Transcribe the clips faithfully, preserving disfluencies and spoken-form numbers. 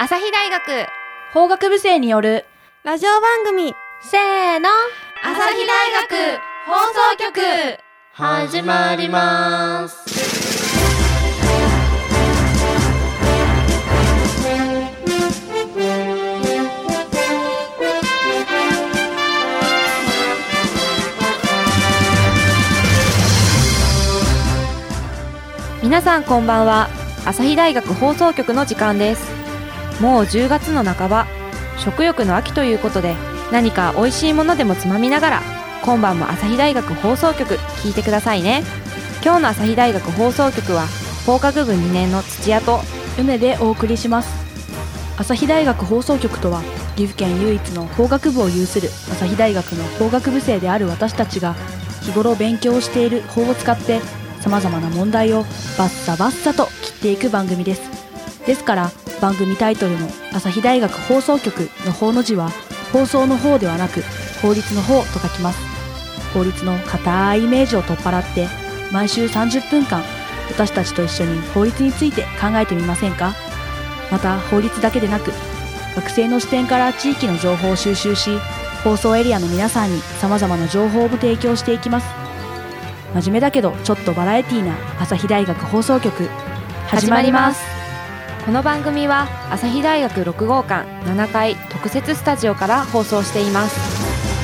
朝日大学法学部生によるラジオ番組、 せーの、 朝日大学放送局始まります。 皆さんこんばんは。朝日大学放送局の時間です。もうじゅうがつの半ば、食欲の秋ということで、何か美味しいものでもつまみながら今晩も朝日大学放送局聞いてくださいね。今日の朝日大学放送局は法学部にねんの土屋と梅でお送りします。朝日大学放送局とは、岐阜県唯一の法学部を有する朝日大学の法学部生である私たちが日頃勉強している法を使ってさまざまな問題をバッサバッサと切っていく番組です。ですから番組タイトルの朝日大学放送局の法の字は放送の方ではなく法律の方と書きます。法律の固いイメージを取っ払って毎週さんじゅっぷんかん私たちと一緒に法律について考えてみませんか。また法律だけでなく学生の視点から地域の情報を収集し、放送エリアの皆さんにさまざまな情報を提供していきます。真面目だけどちょっとバラエティーな朝日大学放送局始まります。 この番組は朝日大学ろく号館ななかい特設スタジオから放送しています。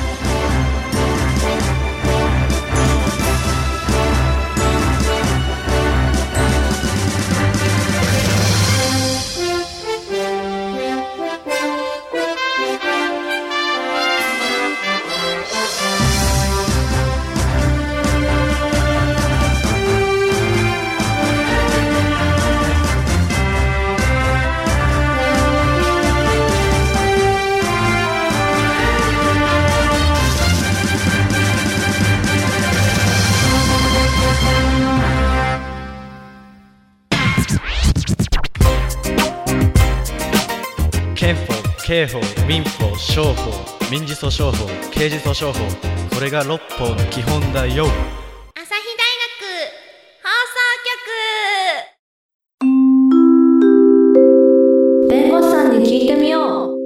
憲法、刑法、民法、商法、民事訴訟法、刑事訴訟法、これが六法の基本だよ。 朝日大学放送局。 弁護士さんに聞いてみよう。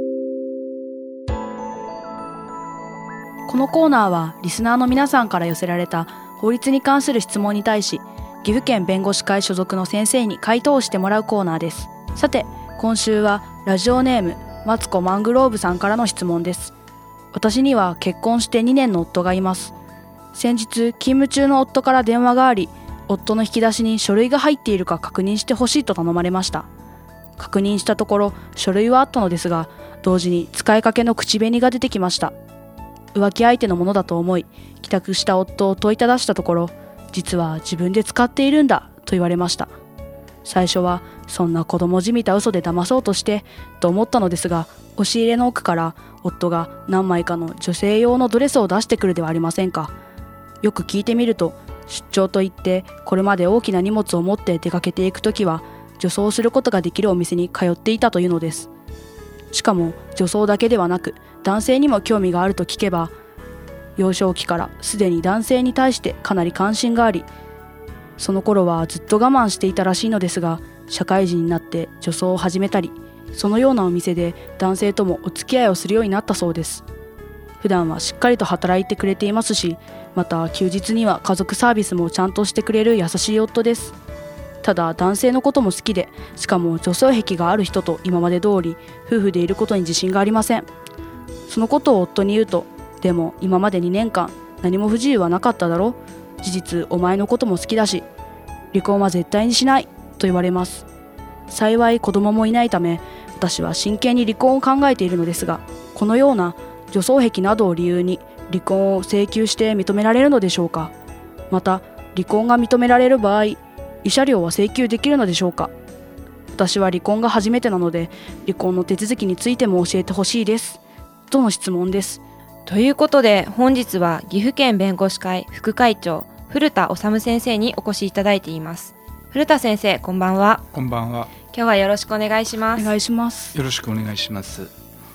このコーナーはリスナーの皆さんから寄せられた法律に関する質問に対し、岐阜県弁護士会所属の先生に回答をしてもらうコーナーです。さて今週はラジオネームマツコマングローブさんからの質問です。私には結婚してにねんの夫がいます。先日勤務中の夫から電話があり、夫の引き出しに書類が入っているか確認してほしいと頼まれました。確認したところ書類はあったのですが、同時に使いかけの口紅が出てきました。浮気相手のものだと思い帰宅した夫を問いただしたところ、実は自分で使っているんだと言われました。最初はそんな子供じみた嘘で騙そうとしてと思ったのですが、押し入れの奥から夫が何枚かの女性用のドレスを出してくるではありませんか。よく聞いてみると、出張といってこれまで大きな荷物を持って出かけていくときは女装することができるお店に通っていたというのです。しかも女装だけではなく男性にも興味があると聞けば、幼少期からすでに男性に対してかなり関心があり、その頃はずっと我慢していたらしいのですが、社会人になって女装を始めたり、そのようなお店で男性ともお付き合いをするようになったそうです。普段はしっかりと働いてくれていますし、また休日には家族サービスもちゃんとしてくれる優しい夫です。ただ男性のことも好きで、しかも女装癖がある人と今まで通り夫婦でいることに自信がありません。そのことを夫に言うと、でも今までにねんかん何も不自由はなかっただろ、事実お前のことも好きだし離婚は絶対にしないと言われます。幸い子供もいないため、私は真剣に離婚を考えているのですが、このような女装癖などを理由に離婚を請求して認められるのでしょうか。また離婚が認められる場合、慰謝料は請求できるのでしょうか。私は離婚が初めてなので、離婚の手続きについても教えてほしいですとの質問です。 ということで、本日は岐阜県弁護士会副会長古田治先生にお越しいただいています。古田先生、こんばんは。 こんばんは。 今日はよろしくお願いします。 お願いします。 よろしくお願いします。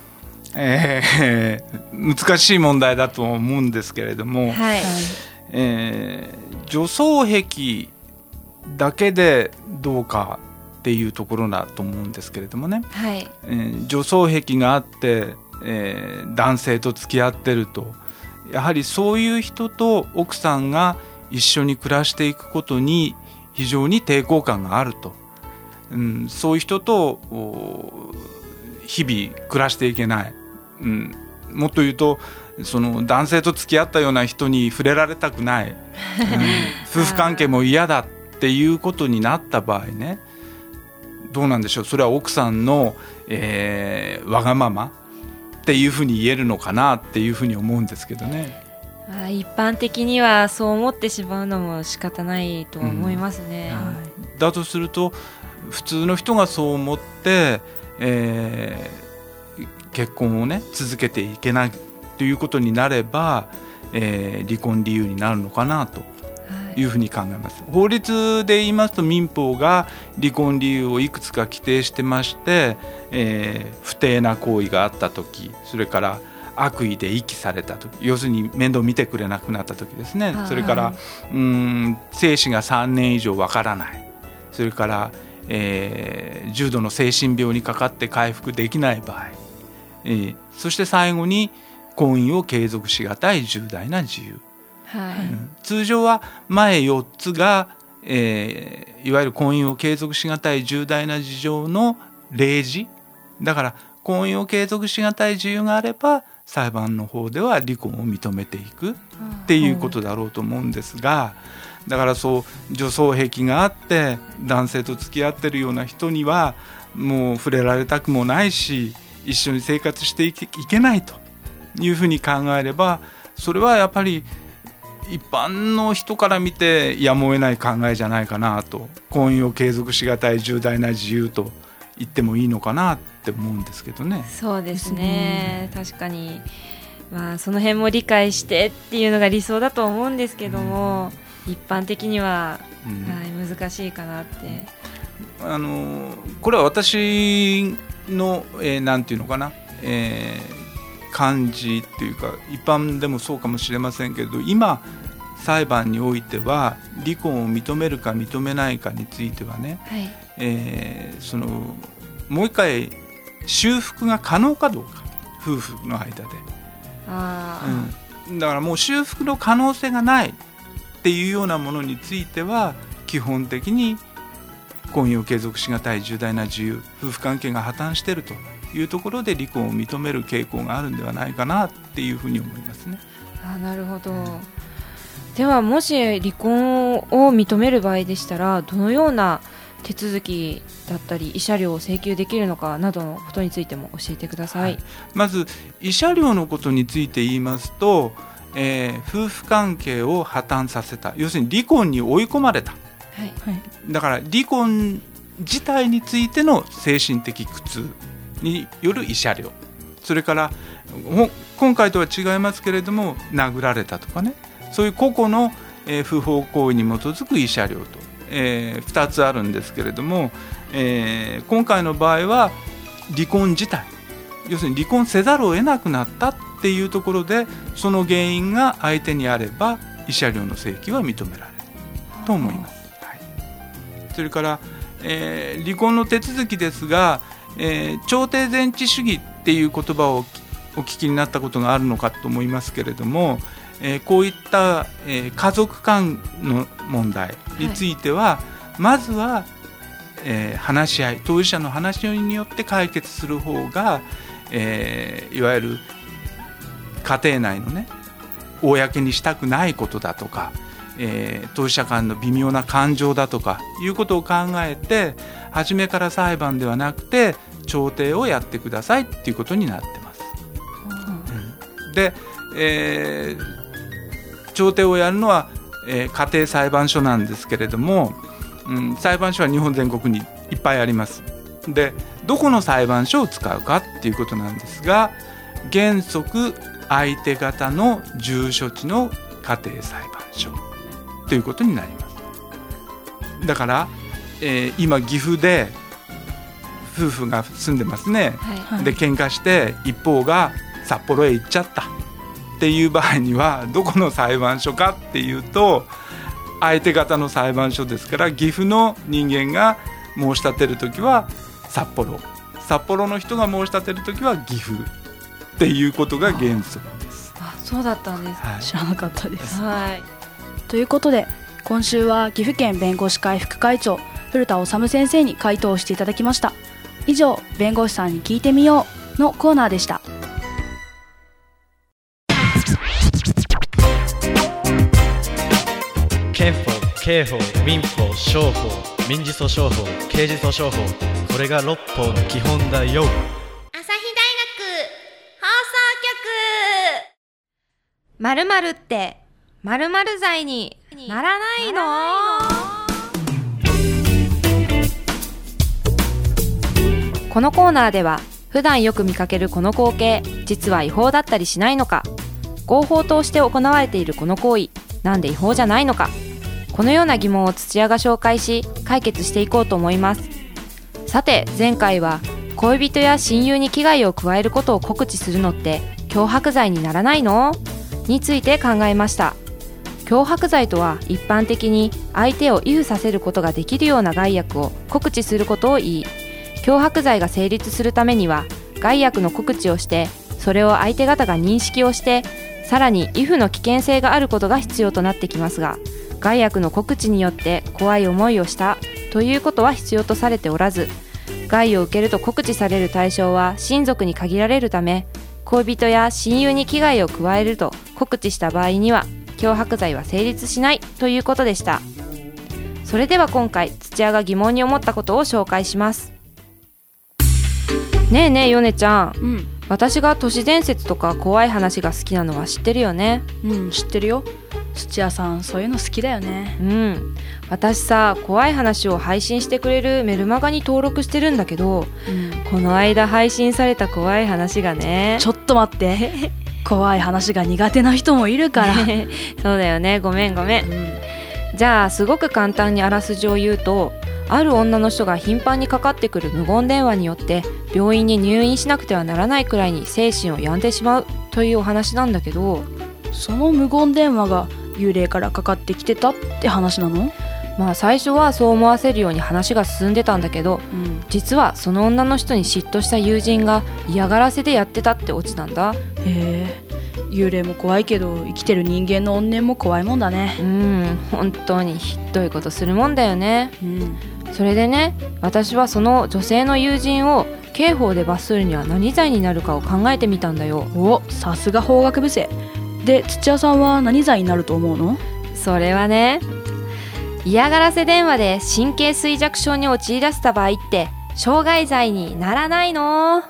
えー、難しい問題だと思うんですけれども、 はい、 えー、女装癖だけでどうかっていうところだと思うんですけれどもね、 はいえー、女装癖があって、えー、男性と付き合ってると、やはりそういう人と奥さんが一緒に暮らしていくことに非常に抵抗感があると、うん、そういう人と日々暮らしていけない、うん、もっと言うとその男性と付き合ったような人に触れられたくない、うん、夫婦関係も嫌だっていうことになった場合ね、どうなんでしょう、それは奥さんの、えー、わがままっていうふうに言えるのかなっていうふうに思うんですけどね。 あ、一般的にはそう思ってしまうのも仕方ないと思いますね、 うんはい、だとすると普通の人がそう思って、えー、結婚をね続けていけないということになれば、えー、離婚理由になるのかなというふうに考えます。法律で言いますと民法が離婚理由をいくつか規定してまして、えー、不貞な行為があったとき、それから悪意で遺棄されたとき、要するに面倒見てくれなくなったときですね、それからうーん生死がさんねん以上わからない、それから、えー、重度の精神病にかかって回復できない場合、えー、そして最後に婚姻を継続しがたい重大な事由、はいうん、通常は前よっつが、えー、いわゆる婚姻を継続しがたい重大な事情の例示だから、婚姻を継続しがたい事由があれば裁判の方では離婚を認めていくっていうことだろうと思うんですが、だからそう女装癖があって男性と付き合ってるような人にはもう触れられたくもないし、一緒に生活していけ、いけないというふうに考えれば、それはやっぱり一般の人から見てやむを得ない考えじゃないかなと、婚姻を継続しがたい重大な事由と言ってもいいのかなって思うんですけどね。 そうですね、うん、確かに、まあ、その辺も理解してっていうのが理想だと思うんですけども、うん、一般的には、うんはい、難しいかなって。 あのこれは私の、えー、なんていうのかな、えー、感じっていうか一般でもそうかもしれませんけれど、今裁判においては離婚を認めるか認めないかについてはね、はいえー、そのもう一回修復が可能かどうか、夫婦の間で、あ、うん、だからもう修復の可能性がないっていうようなものについては基本的に婚姻を継続しがたい重大な事由、夫婦関係が破綻しているというところで離婚を認める傾向があるんではないかなっていうふうに思いますね。 あ、なるほど。ではもし離婚を認める場合でしたら、どのような手続きだったり慰謝料を請求できるのかなどのことについても教えてください。はい、まず慰謝料のことについて言いますと、えー、夫婦関係を破綻させた、要するに離婚に追い込まれた、はいはい、だから離婚自体についての精神的苦痛による慰謝料、それから今回とは違いますけれども殴られたとかね、そういう個々の、えー、不法行為に基づく慰謝料と、えー、ふたつあるんですけれども、えー、今回の場合は離婚自体、要するに離婚せざるを得なくなったっていうところで、その原因が相手にあれば慰謝料の請求は認められると思います。はい、それから、えー、離婚の手続きですが、えー、調停前置主義っていう言葉をお聞きになったことがあるのかと思いますけれども、えー、こういった、えー、家族間の問題については、はい、まずは、えー、話し合い、当事者の話し合いによって解決する方が、えー、いわゆる家庭内のね公にしたくないことだとか、えー、当事者間の微妙な感情だとかいうことを考えて、初めから裁判ではなくて調停をやってくださいっていうことになってます。うん、で、えー、調停をやるのは、えー、家庭裁判所なんですけれども、うん、裁判所は日本全国にいっぱいあります。で、どこの裁判所を使うかっていうことなんですが、原則相手方の住所地の家庭裁判所ということになります。だから、えー、今岐阜で夫婦が住んでますね、はい、で喧嘩して一方が札幌へ行っちゃったっていう場合にはどこの裁判所かっていうと相手方の裁判所ですから、岐阜の人間が申し立てるときは札幌、札幌の人が申し立てるときは岐阜っていうことが原則です。 あ、そうだったんです、 はい、知らなかったです、 はい、 ということで今週は岐阜県弁護士会副会長古田治先生に回答していただきました。以上、弁護士さんに聞いてみようのコーナーでした。 憲法、刑法、民法、商法、民事訴訟法、刑事訴訟法、これが六法の基本だよ。 朝日大学放送局。 〇〇って〇〇罪にならないの？このコーナーでは普段よく見かけるこの光景、実は違法だったりしないのか、合法として行われているこの行為、なんで違法じゃないのか、このような疑問を土屋が紹介し解決していこうと思います。さて、前回は恋人や親友に危害を加えることを告知するのって脅迫罪にならないの？について考えました。脅迫罪とは一般的に相手を畏怖させることができるような害悪を告知することを言い、脅迫罪が成立するためには害悪の告知をして、それを相手方が認識をして、さらに畏怖の危険性があることが必要となってきますが、害悪の告知によって怖い思いをしたということは必要とされておらず、害を受けると告知される対象は親族に限られるため、恋人や親友に危害を加えると告知した場合には脅迫罪は成立しないということでした。それでは今回土屋が疑問に思ったことを紹介します。ねえねえヨネちゃん、うん、私が都市伝説とか怖い話が好きなのは知ってるよね？ うん、知ってるよ。土屋さん、そういうの好きだよね。 うん、私さ、怖い話を配信してくれるメルマガに登録してるんだけど、うん、この間配信された怖い話がね。 ちょっと待って怖い話が苦手な人もいるからそうだよね、ごめんごめん、うん、じゃあすごく簡単にあらすじを言うと、ある女の人が頻繁にかかってくる無言電話によって病院に入院しなくてはならないくらいに精神を病んでしまうというお話なんだけど、 その無言電話が幽霊からかかってきてたって話なの？ まあ最初はそう思わせるように話が進んでたんだけど、うん、実はその女の人に嫉妬した友人が嫌がらせでやってたってオチなんだ。 へえ、幽霊も怖いけど生きてる人間の怨念も怖いもんだね。 うん、本当にひどいことするもんだよね、うん、それでね、私はその女性の友人を刑法で罰するには何罪になるかを考えてみたんだよ。 お、さすが法学部生で、土屋さんは何罪になると思うの？ それはね、嫌がらせ電話で神経衰弱症に陥らせた場合って傷害罪にならないの？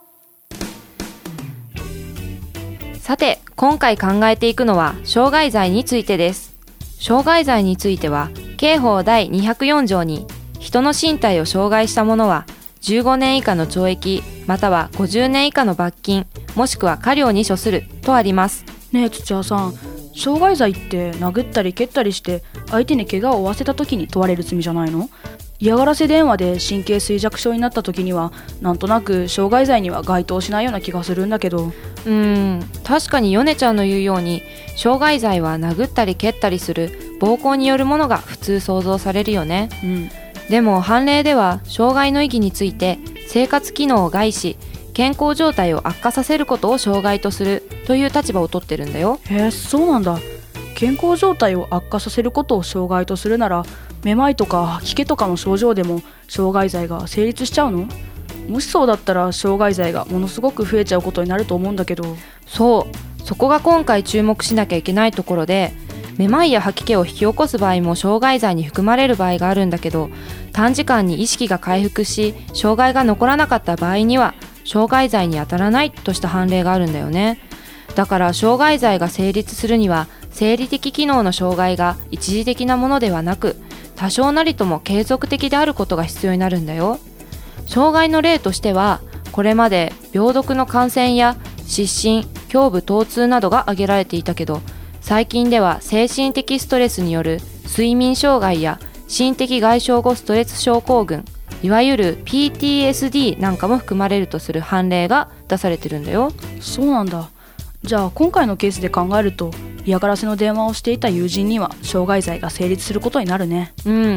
さて、今回考えていくのは傷害罪についてです。傷害罪については刑法だいにひゃくよん条に、人の身体を傷害した者はじゅうごねん以下の懲役またはごじゅうねん以下の罰金もしくは科料に処するとあります。 ねえ土屋さん、傷害罪って殴ったり蹴ったりして相手に怪我を負わせた時に問われる罪じゃないの？嫌がらせ電話で神経衰弱症になった時にはなんとなく傷害罪には該当しないような気がするんだけど。 うーん、確かにヨネちゃんの言うように傷害罪は殴ったり蹴ったりする暴行によるものが普通想像されるよね、うん、でも判例では傷害の意義について生活機能を害し健康状態を悪化させることを傷害とするという立場を取ってるんだよ。 へえ、そうなんだ。健康状態を悪化させることを傷害とするなら、めまいとか吐き気とかの症状でも傷害罪が成立しちゃうの？もしそうだったら傷害罪がものすごく増えちゃうことになると思うんだけど。 そう、そこが今回注目しなきゃいけないところで、めまいや吐き気を引き起こす場合も傷害罪に含まれる場合があるんだけど、短時間に意識が回復し傷害が残らなかった場合には傷害罪に当たらないとした判例があるんだよね。だから傷害罪が成立するには生理的機能の障害が一時的なものではなく、多少なりとも継続的であることが必要になるんだよ。障害の例としては、これまで病毒の感染や失神、胸部疼痛などが挙げられていたけど、最近では精神的ストレスによる睡眠障害や心的外傷後ストレス症候群、いわゆる ピーティーエスディー なんかも含まれるとする判例が出されてるんだよ。 そうなんだ。じゃあ今回のケースで考えると、嫌がらせの電話をしていた友人には傷害罪が成立することになるね。 うん。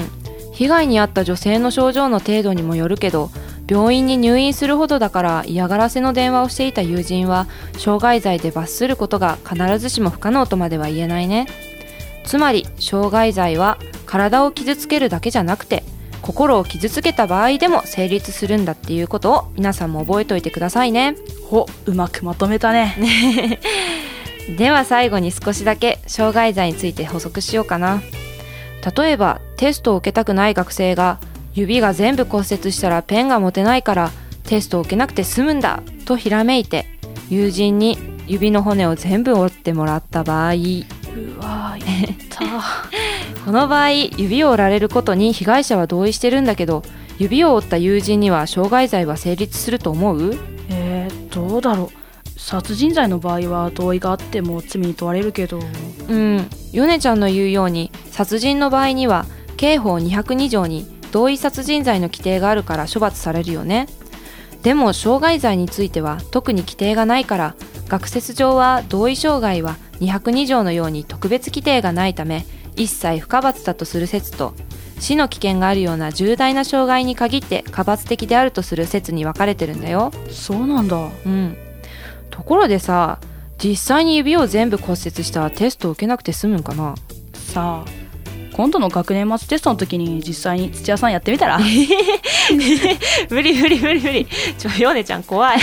被害に遭った女性の症状の程度にもよるけど、病院に入院するほどだから嫌がらせの電話をしていた友人は傷害罪で罰することが必ずしも不可能とまでは言えないね。つまり傷害罪は体を傷つけるだけじゃなくて心を傷つけた場合でも成立するんだっていうことを皆さんも覚えておいてくださいね。 ほ、うまくまとめたねでは最後に少しだけ傷害罪について補足しようかな。例えばテストを受けたくない学生が指が全部骨折したらペンが持てないからテストを受けなくて済むんだとひらめいて友人に指の骨を全部折ってもらった場合、うわーやったこの場合指を折られることに被害者は同意してるんだけど、指を折った友人には傷害罪は成立すると思う？ えー、どうだろう。殺人罪の場合は同意があっても罪に問われるけど、 うん、ヨネちゃんの言うように殺人の場合には刑法にひゃくに条に同意殺人罪の規定があるから処罰されるよね。でも傷害罪については特に規定がないから、学説上は同意傷害はにひゃくに条のように特別規定がないため一切不可罰だとする説と、死の危険があるような重大な傷害に限って可罰的であるとする説に分かれてるんだよ。 そうなんだ。 うん。ところでさ、実際に指を全部骨折したらテストを受けなくて済むんかな？ さあ、今度の学年末テストの時に実際に土屋さんやってみたら無理無理無理無理、ちょヨネちゃん怖い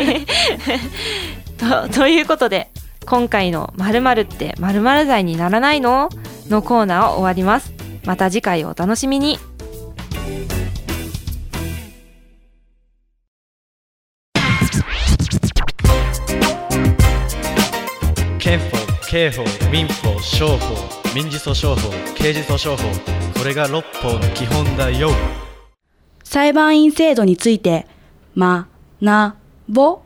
と, ということで今回の〇〇って〇〇罪にならないののコーナーを終わります。また次回お楽しみに。 憲法、刑法、民法、商法、民事訴訟法、刑事訴訟法、これが六法の基本だよ。 裁判員制度についてまなぼ。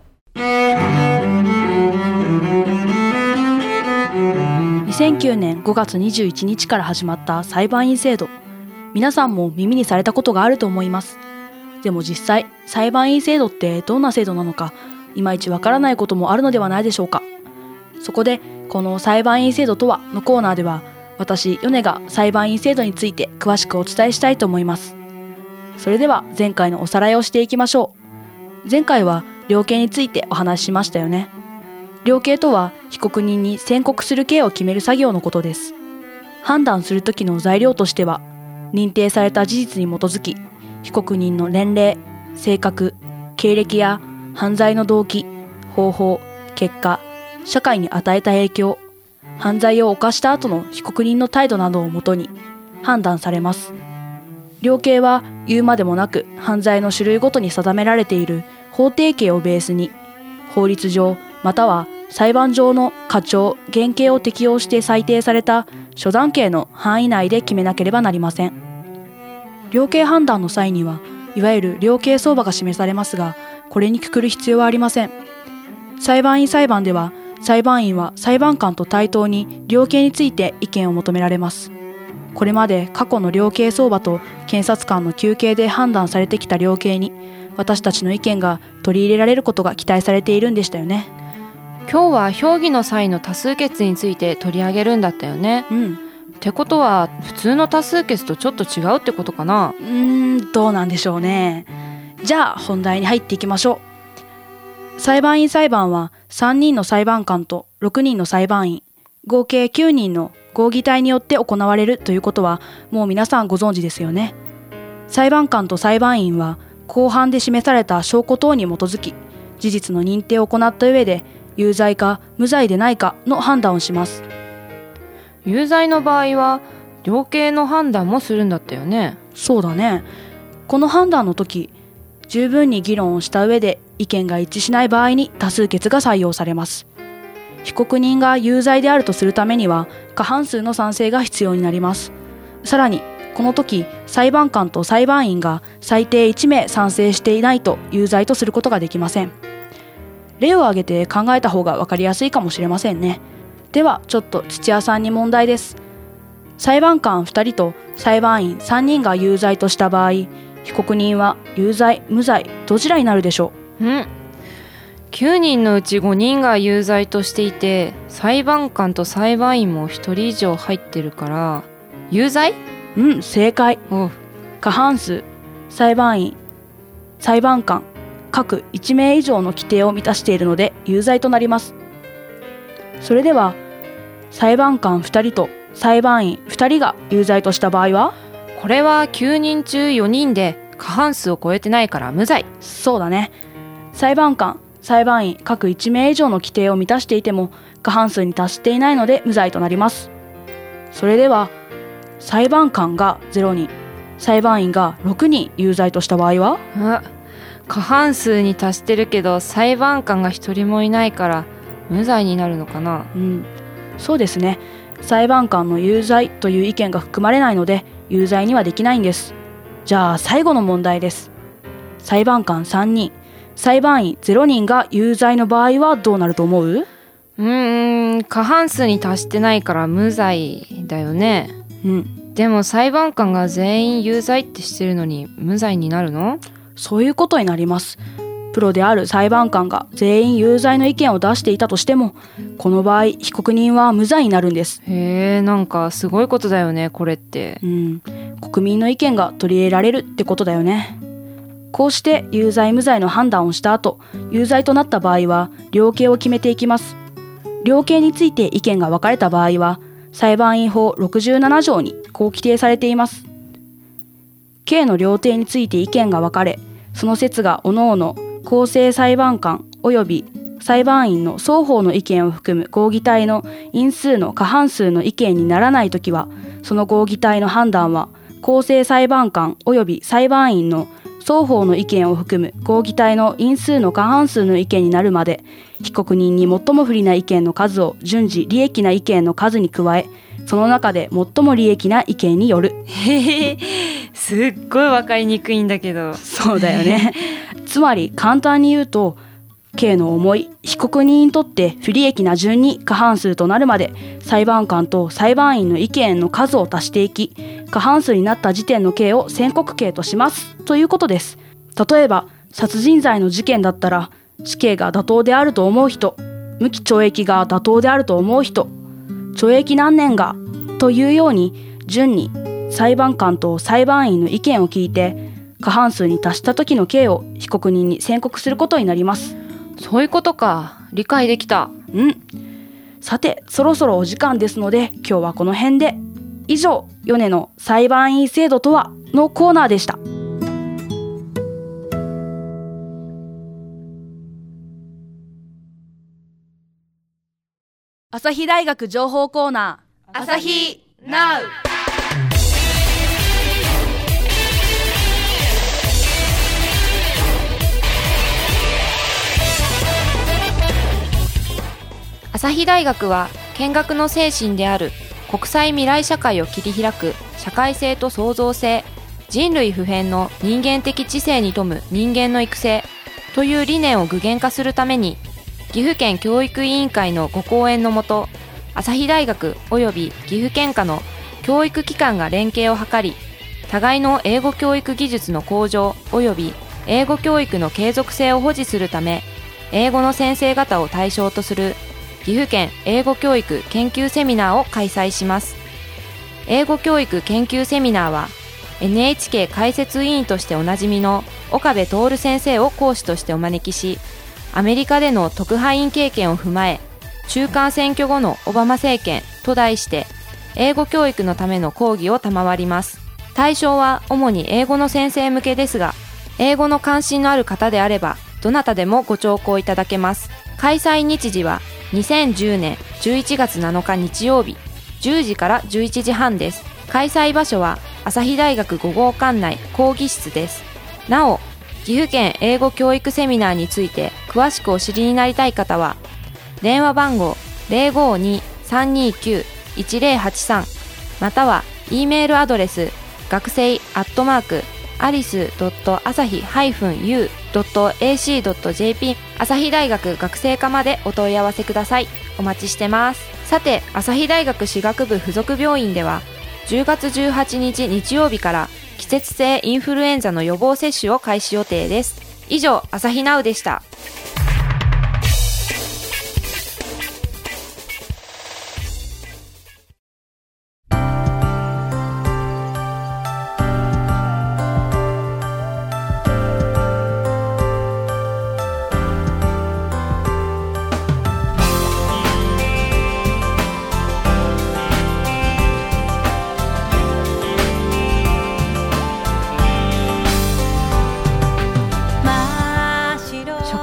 にせんきゅうねんごがつにじゅういちにちから始まった裁判員制度、皆さんも耳にされたことがあると思います。でも実際裁判員制度ってどんな制度なのかいまいちわからないこともあるのではないでしょうか。そこでこの裁判員制度とはのコーナーでは、私ヨネが裁判員制度について詳しくお伝えしたいと思います。それでは前回のおさらいをしていきましょう。前回は量刑についてお話ししましたよね。量刑とは被告人に宣告する刑を決める作業のことです。判断する時の材料としては、認定された事実に基づき被告人の年齢、性格、経歴や犯罪の動機、方法、結果、社会に与えた影響、犯罪を犯した後の被告人の態度などをもとに判断されます。量刑は言うまでもなく犯罪の種類ごとに定められている法定刑をベースに、法律上または裁判上の課徴・減刑を適用して裁定された初段刑の範囲内で決めなければなりません。量刑判断の際には、いわゆる量刑相場が示されますが、これにくくる必要はありません。裁判員裁判では、裁判員は裁判官と対等に量刑について意見を求められます。これまで過去の量刑相場と検察官の求刑で判断されてきた量刑に、私たちの意見が取り入れられることが期待されているんでしたよね。 今日は評議の際の多数決について取り上げるんだったよね。 うん。 ってことは普通の多数決とちょっと違うってことかな？ うーん、どうなんでしょうね。じゃあ本題に入っていきましょう。裁判員裁判はさんにんの裁判官とろくにんの裁判員、合計きゅうにんの合議体によって行われるということはもう皆さんご存知ですよね。裁判官と裁判員は公判で示された証拠等に基づき、事実の認定を行った上で有罪か無罪でないかの判断をします。 有罪の場合は量刑の判断もするんだったよね。 そうだね。この判断の時、十分に議論をした上で意見が一致しない場合に多数決が採用されます。被告人が有罪であるとするためには過半数の賛成が必要になります。さらにこの時、裁判官と裁判員が最低いちめい賛成していないと有罪とすることができません。例を挙げて考えた方が分かりやすいかもしれませんね。ではちょっと土屋さんに問題です。裁判官ふたりと裁判員さんにんが有罪とした場合、被告人は有罪、無罪、どちらになるでしょう？うん。きゅうにんのうちごにんが有罪としていて、裁判官と裁判員もひとり以上入ってるから有罪？ うん、正解。 お過半数、裁判員、裁判官各いち名以上の規定を満たしているので有罪となります。それでは裁判官ふたりと裁判員ふたりが有罪とした場合は？ これはきゅうにん中よにんで過半数を超えてないから無罪。 そうだね。裁判官、裁判員各いち名以上の規定を満たしていても過半数に達していないので無罪となります。それでは裁判官がゼロにん、裁判員がろくにん有罪とした場合は？ あ、過半数に達してるけど裁判官がひとりもいないから無罪になるのかな。 うん、そうですね。裁判官の有罪という意見が含まれないので有罪にはできないんです。じゃあ最後の問題です。裁判官さんにん、裁判員ゼロにんが有罪の場合はどうなると思う？ うーん、過半数に達してないから無罪だよね。 うん。 でも裁判官が全員有罪ってしてるのに無罪になるの？ そういうことになります。プロである裁判官が全員有罪の意見を出していたとしても、この場合被告人は無罪になるんです。 へえ、なんかすごいことだよね、これって。 うん、国民の意見が取り入れられるってことだよね。こうして有罪無罪の判断をした後、有罪となった場合は量刑を決めていきます。量刑について意見が分かれた場合は裁判員法ろくじゅうなな条にこう規定されています。刑の量刑について意見が分かれ、その説が各々公正裁判官及び裁判員の双方の意見を含む合議体の因数の過半数の意見にならないときは、その合議体の判断は公正裁判官及び裁判員の双方の意見を含む合議体の因数の過半数の意見になるまで、被告人に最も不利な意見の数を順次利益な意見の数に加え、その中で最も利益な意見による。 へへ、すっごい分かりにくいんだけど。 そうだよね。つまり簡単に言うと、刑の重い被告人にとって不利益な順に過半数となるまで裁判官と裁判員の意見の数を足していき、過半数になった時点の刑を宣告刑としますということです。例えば殺人罪の事件だったら、死刑が妥当であると思う人、無期懲役が妥当であると思う人、懲役何年がというように順に裁判官と裁判員の意見を聞いて、過半数に達した時の刑を被告人に宣告することになります。 そういうことか、理解できた。 うん。さて、そろそろお時間ですので今日はこの辺で。以上、米の裁判員制度とはのコーナーでした。朝日大学情報コーナー、 朝日ナウ。 朝日大学は見学の精神である国際未来社会を切り開く社会性と創造性、人類普遍の人間的知性に富む人間の育成という理念を具現化するために、岐阜県教育委員会のご講演のもと、朝日大学及び岐阜県下の教育機関が連携を図り、互いの英語教育技術の向上及び英語教育の継続性を保持するため、英語の先生方を対象とする岐阜県英語教育研究セミナーを開催します。英語教育研究セミナーは エヌエイチケー 解説委員としておなじみの岡部徹先生を講師としてお招きし、アメリカでの特派員経験を踏まえ、中間選挙後のオバマ政権と題して英語教育のための講義を賜ります。対象は主に英語の先生向けですが、英語の関心のある方であればどなたでもご聴講いただけます。開催日時はにせんじゅうねんじゅういちがつなのか日曜日、じゅうじからじゅういちじはんです。開催場所は朝日大学ご号館内講義室です。なお、岐阜県英語教育セミナーについて詳しくお知りになりたい方は、電話番号 ゼロごに さんにきゅう いちゼロはちさん または E メールアドレス学生アットマークアリスドットアサヒハイフンユードットエーシードットジェーピー 朝日大学学生課までお問い合わせください。お待ちしてます。さて、朝日大学歯学部附属病院ではじゅうがつじゅうはちにち日曜日から季節性インフルエンザの予防接種を開始予定です。以上、朝日ナウでした。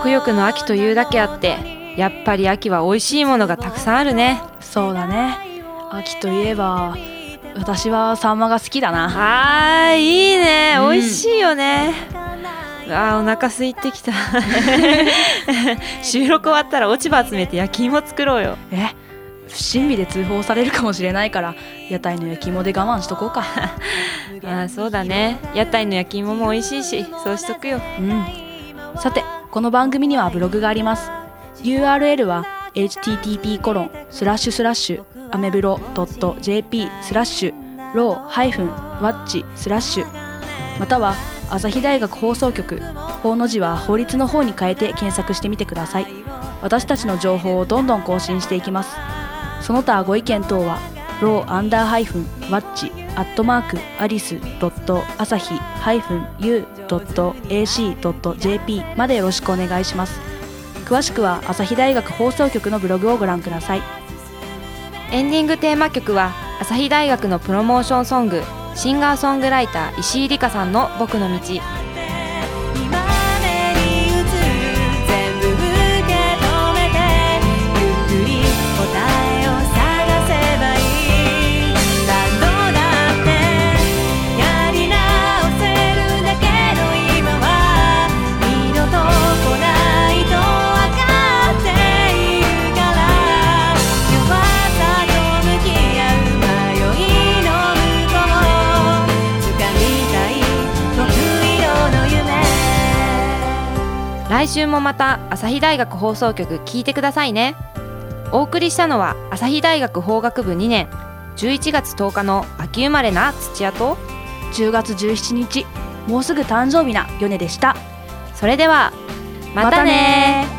食欲の秋というだけあってやっぱり秋は美味しいものがたくさんあるね。 そうだね。秋といえば私はサンマが好きだな。 あーいいね、 うん、 美味しいよね。あーお腹空いてきた収録終わったら落ち葉集めて焼き芋作ろうよ。 え不審火で通報されるかもしれないから屋台の焼き芋で我慢しとこうかあそうだね、屋台の焼き芋も美味しいしそうしとくよ。 うんさてこの番組にはブログがあります。 ユーアールエル は エイチティーティーピーコロンスラッシュスラッシュアメブロドット ジェーピー スラッシュローハイフンワッチスラッシュまたは朝日大学放送局、法の字は法律の方に変えて検索してみてください。私たちの情報をどんどん更新していきます。その他ご意見等はローアンダーハイフンワッチアットマークアリスドット朝日ハイフンユードットエーシードットジェーピー までよろしくお願いします。詳しくは朝日大学放送局のブログをご覧ください。 エンディングテーマ曲は朝日大学のプロモーションソング、シンガーソングライター石井里香さんの僕の道。来週もまた朝日大学放送局聞いてくださいね。お送りしたのは朝日大学法学部にねんじゅういちがつとおかの秋生まれな土屋とじゅうがつじゅうしちにちもうすぐ誕生日なヨネでした。 それではまたね。 またね。